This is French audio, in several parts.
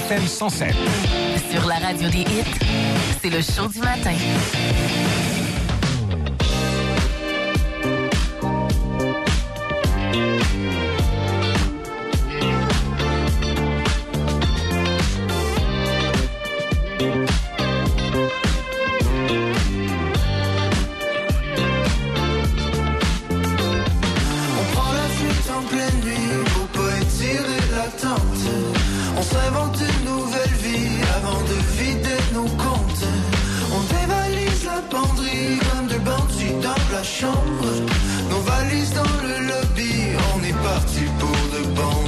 FM 107. Sur la radio des hits, c'est le show du matin. On s'invente une nouvelle vie avant de vider nos comptes. On dévalise la penderie comme deux bandits dans la chambre. Nos valises dans le lobby, on est parti pour de bon.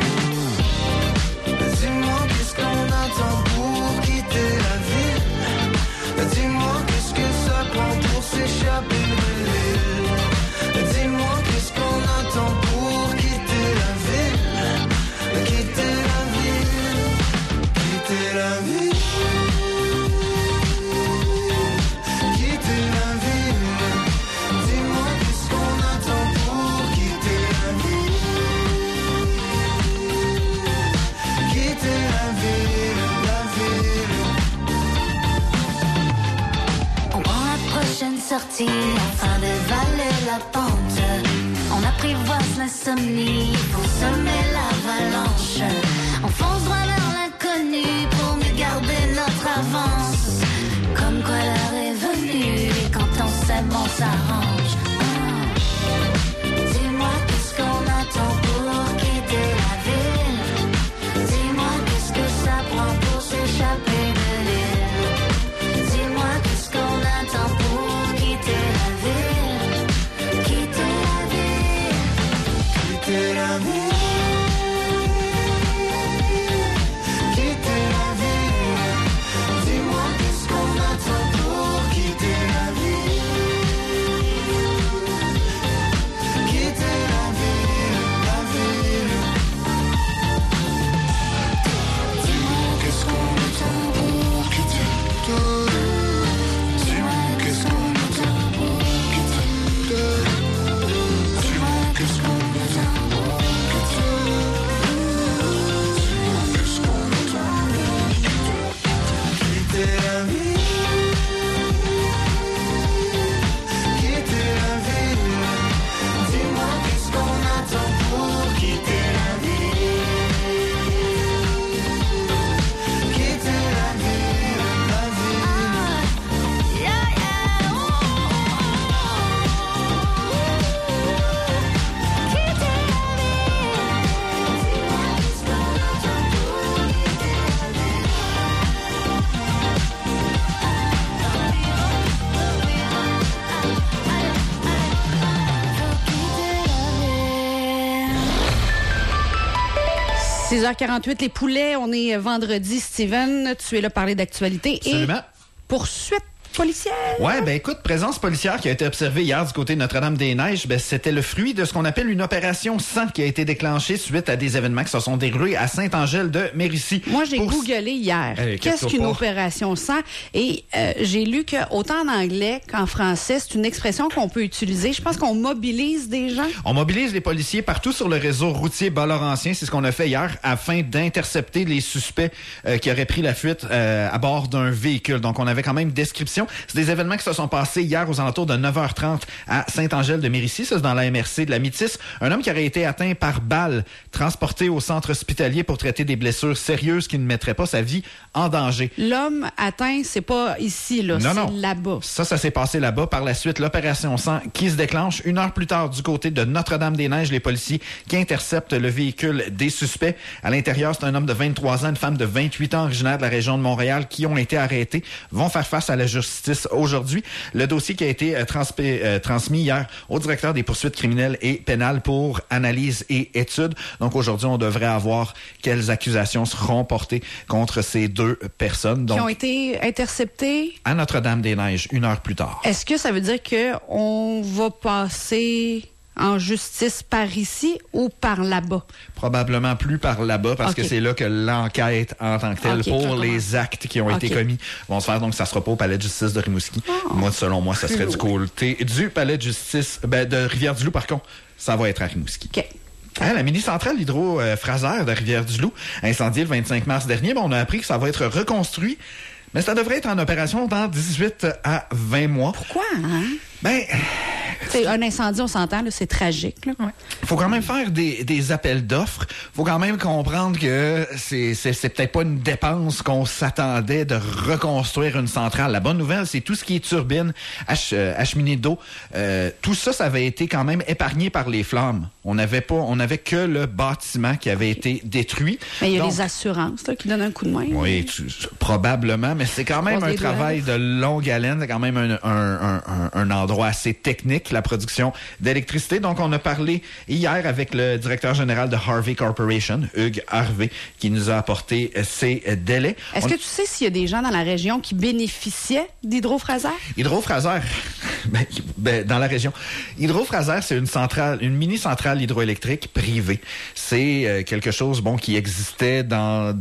Dis-moi qu'est-ce qu'on attend pour quitter la ville. Dis-moi qu'est-ce que ça prend pour s'échapper de l'île. Dis-moi qu'est-ce qu'on attend pour quitter la ville. Quitter la ville, quitter la ville, quitter la ville. Dis-moi qu'est-ce qu'on attend pour quitter la ville. Quitter la ville, la ville. On prend la prochaine sortie afin de valer la pente. On apprivoise l'insomnie pour semer l'avalanche. On fonce droit vers l'inconnu pour mieux garder notre avance. Comme quoi l'heure est venue et quand on s'aime on s'arrange. Dis-moi qu'est-ce qu'on attend pour quitter la ville. Dis-moi qu'est-ce que ça prend pour s'échapper de l'île. Dis-moi qu'est-ce qu'on attend pour quitter la ville. Quitter la ville. Quitter la ville. Quitter la ville. Dis-moi qu'est-ce qu'on attend pour quitter la ville. Quitter la ville, la ville. Dis-moi qu'est-ce qu'on attend pour quitter la ville. Dis-moi qu'est-ce qu'on attend pour quitter la ville. Dis-moi qu'est-ce qu'on attend pour quitter la ville. Dis-moi qu'est-ce qu'on attend pour quitter la ville. Quitter la ville. Dis-moi qu'est-ce qu'on attend pour quitter la ville. Quitter la ville, la ville. Yeah, yeah, quitter la ville. Dis-moi qu'est-ce qu'on attend pour quitter la ville. Faut quitter la ville. 6h48, les poulets, on est vendredi. Steven, tu es là pour parler d'actualité. Absolument. Et poursuite policière. Ouais, ben écoute, présence policière qui a été observée hier du côté de Notre-Dame-des-Neiges, ben c'était le fruit de ce qu'on appelle une opération sang qui a été déclenchée suite à des événements qui se sont déroulés à Saint-Angèle-de-Mérisy. Moi, j'ai googlé hier. Qu'est-ce qu'une opération sang? Et j'ai lu que autant en anglais qu'en français, c'est une expression qu'on peut utiliser. Je pense qu'on mobilise des gens. On mobilise les policiers partout sur le réseau routier bas-laurentien. C'est ce qu'on a fait hier afin d'intercepter les suspects qui auraient pris la fuite à bord d'un véhicule. Donc, on avait quand même description. C'est des événements qui se sont passés hier aux alentours de 9h30 à Saint-Angèle-de-Mérisy. Ça, c'est dans la MRC de la Métis. Un homme qui aurait été atteint par balle, transporté au centre hospitalier pour traiter des blessures sérieuses qui ne mettraient pas sa vie en danger. L'homme atteint, c'est pas ici, là. Non. C'est là-bas. Ça s'est passé là-bas. Par la suite, l'opération sang qui se déclenche. 1 heure plus tard, du côté de Notre-Dame-des-Neiges, les policiers qui interceptent le véhicule des suspects. À l'intérieur, c'est un homme de 23 ans, une femme de 28 ans, originaire de la région de Montréal, qui ont été arrêtés, vont faire face à la justice aujourd'hui. Le dossier qui a été transmis hier au directeur des poursuites criminelles et pénales pour analyse et étude. Donc aujourd'hui, on devrait avoir quelles accusations seront portées contre ces deux personnes. Donc, qui ont été interceptées à Notre-Dame-des-Neiges, 1 heure plus tard. Est-ce que ça veut dire qu'on va passer en justice par ici ou par là-bas? Probablement plus par là-bas, parce que c'est là que l'enquête en tant que telle pour les actes qui ont été commis vont se faire. Donc, ça sera pas au palais de justice de Rimouski. Moi, selon moi, ça serait du côté du palais de justice de Rivière-du-Loup. Par contre, ça va être à Rimouski. OK. La mini-centrale Hydro-Fraser de Rivière-du-Loup, incendiée le 25 mars dernier, on a appris que ça va être reconstruit, mais ça devrait être en opération dans 18 à 20 mois. Pourquoi, hein? C'est un incendie, on s'entend, là, c'est tragique. Il faut quand même faire des appels d'offres. faut quand même comprendre que c'est peut-être pas une dépense qu'on s'attendait de reconstruire une centrale. La bonne nouvelle, c'est tout ce qui est turbine, acheminée d'eau. Tout ça, ça avait été quand même épargné par les flammes. On n'avait que le bâtiment qui avait été détruit. Mais il y a les assurances là, qui donnent un coup de main. Oui, probablement, mais c'est quand même un travail de longue haleine. C'est quand même un endroit assez technique, la production d'électricité. Donc, on a parlé hier avec le directeur général de Harvey Corporation, Hugues Harvey, qui nous a apporté ces délais. Est-ce que tu sais s'il y a des gens dans la région qui bénéficiaient d'Hydro-Fraser? Hydro-Fraser, dans la région. Hydro-Fraser, c'est une mini-centrale hydroélectrique privée. C'est quelque chose, qui existait dans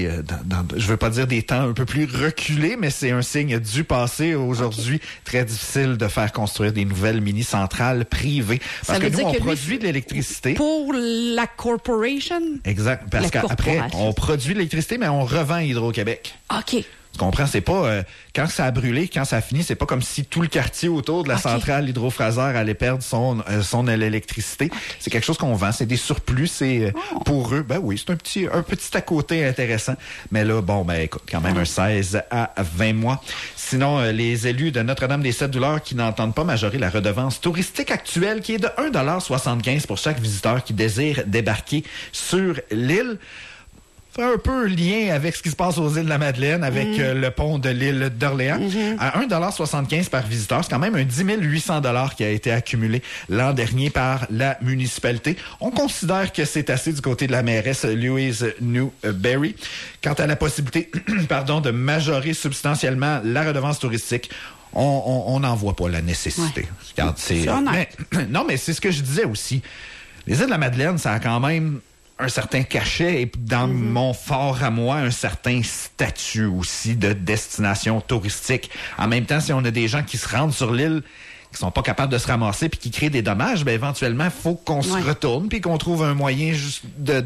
je veux pas dire des temps un peu plus reculés, mais c'est un signe du passé. Aujourd'hui, très difficile de faire construire des nouvelles mini-centrales privées. Parce que nous, on produit de l'électricité. Pour la corporation? Exact. Parce qu'après, on produit de l'électricité, mais on revend à Hydro-Québec. OK. Tu comprends? C'est pas quand ça a brûlé, quand ça a fini, c'est pas comme si tout le quartier autour de la centrale Hydro-Fraser allait perdre son électricité. C'est quelque chose qu'on vend, c'est des surplus, c'est pour eux. Oui, c'est un petit à côté intéressant. Mais là, écoute, quand même un 16 à 20 mois. Sinon, les élus de Notre-Dame-des-Sept-Douleurs qui n'entendent pas majorer la redevance touristique actuelle, qui est de 1,75 $ pour chaque visiteur qui désire débarquer sur l'île. Fait un peu lien avec ce qui se passe aux îles de la Madeleine, avec le pont de l'île d'Orléans. À 1,75 $ par visiteur, c'est quand même un 10 800 $ qui a été accumulé l'an dernier par la municipalité. On considère que c'est assez du côté de la mairesse Louise Newberry. Quant à la possibilité de majorer substantiellement la redevance touristique, on n'en voit pas la nécessité. Ouais. Mais c'est ce que je disais aussi. Les îles de la Madeleine, ça a quand même un certain cachet et dans mon fort à moi, un certain statut aussi de destination touristique. En même temps, si on a des gens qui se rendent sur l'île qui sont pas capables de se ramasser puis qui créent des dommages, éventuellement, il faut qu'on se retourne puis qu'on trouve un moyen juste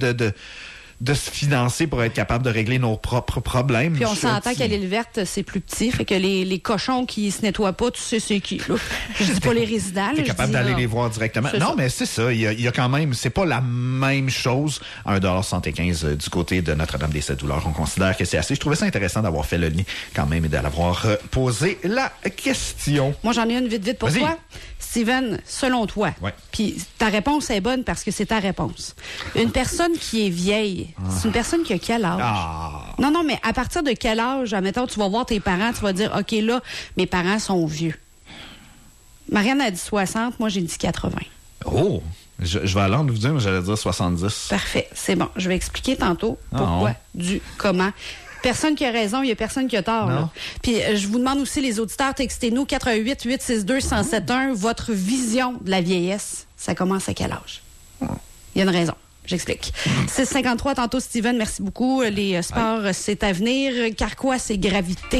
de se financer pour être capable de régler nos propres problèmes. Puis on s'entend qu'à l'île verte, c'est plus petit, fait que les cochons qui se nettoient pas, tu sais c'est qui, là. Je dis pas les résidents. T'es capable d'aller les voir directement. Non, mais c'est ça. Il y a quand même, c'est pas la même chose. 1,75 $ du côté de Notre-Dame-des-Sept-Douleurs. On considère que c'est assez. Je trouvais ça intéressant d'avoir fait le lien quand même et d'avoir posé la question. Moi, j'en ai une vite pour toi. Steven, selon toi, puis ta réponse est bonne parce que c'est ta réponse. Une personne qui est vieille, c'est une personne qui a quel âge? Non, mais à partir de quel âge, admettons, tu vas voir tes parents, tu vas dire, OK, là, mes parents sont vieux. Marianne a dit 60, moi j'ai dit 80. Oh! Je vais à l'ordre de vous dire, mais j'allais dire 70. Parfait, c'est bon. Je vais expliquer tantôt pourquoi, comment. Personne qui a raison, il n'y a personne qui a tort. Là. Puis je vous demande aussi, les auditeurs, textez-nous 88 862 1071, votre vision de la vieillesse, ça commence à quel âge? Il y a une raison. J'explique. 6,53 tantôt, Steven, merci beaucoup. Les sports, c'est à venir. Carquois, c'est gravité.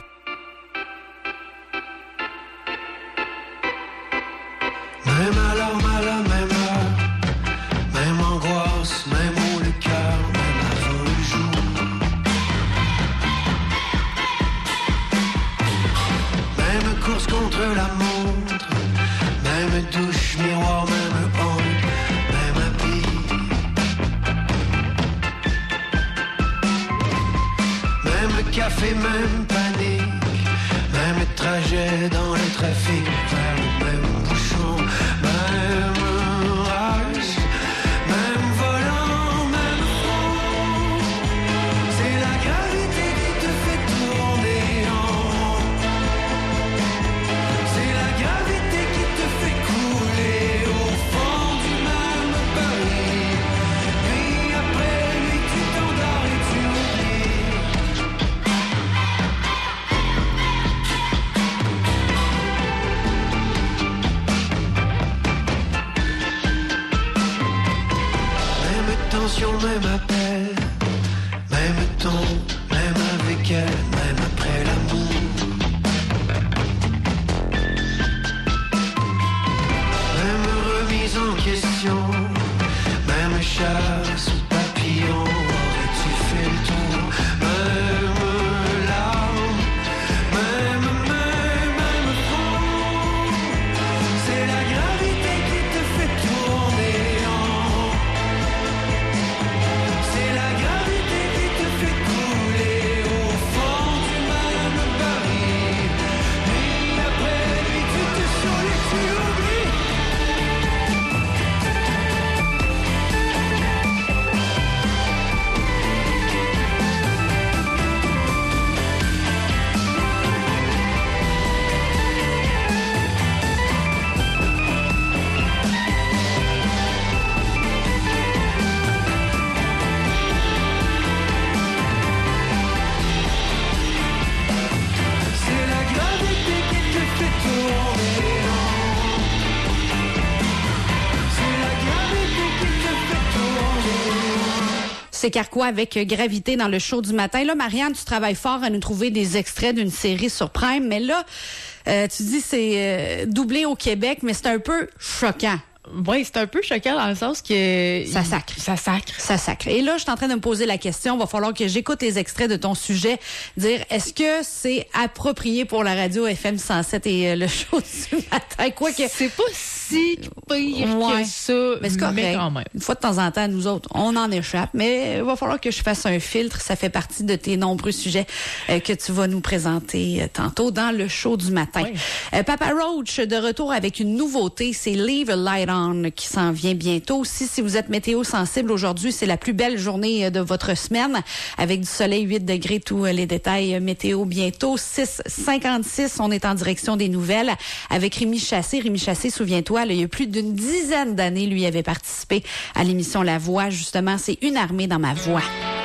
Même alarme, même heure, même angoisse, même haut le cœur, même avant le jour. Même course contre la montre, même douche, miroir, même honte, même habit. Même café, même panique, même trajet dans le trafic, vers le même bouchon, même rush, même volant, même fond. C'est la gravité qui te fait tourner en rond. C'est la gravité qui te fait couler au fond du même baril. Puis après lui tu t'endors et tu oublies. Même tension, même appel, même ton, même avec elle, même après l'amour. Même remise en question, C'est Carquois avec Gravité dans le show du matin. Là, Marianne, tu travailles fort à nous trouver des extraits d'une série sur Prime, mais là, tu dis c'est doublé au Québec, mais c'est un peu choquant. Oui, c'est un peu choquant dans le sens que... Ça sacre. Ça sacre. Et là, je suis en train de me poser la question. Il va falloir que j'écoute les extraits de ton sujet. Dire, est-ce que c'est approprié pour la radio FM 107 et le show du matin? Quoi que... C'est pas si pire que ça, mais c'est correct. Mais quand même. Une fois de temps en temps, nous autres, on en échappe. Mais il va falloir que je fasse un filtre. Ça fait partie de tes nombreux sujets que tu vas nous présenter tantôt dans le show du matin. Oui. Papa Roach, de retour avec une nouveauté. C'est Leave a Light On qui s'en vient bientôt. Aussi, si vous êtes météo sensible aujourd'hui, c'est la plus belle journée de votre semaine avec du soleil, 8 degrés, tous les détails météo bientôt. 6h56, on est en direction des nouvelles avec Rémi Chassé. Rémi Chassé, souviens-toi, là, il y a plus d'une dizaine d'années, lui avait participé à l'émission La Voix. Justement, c'est Une armée dans ma voix.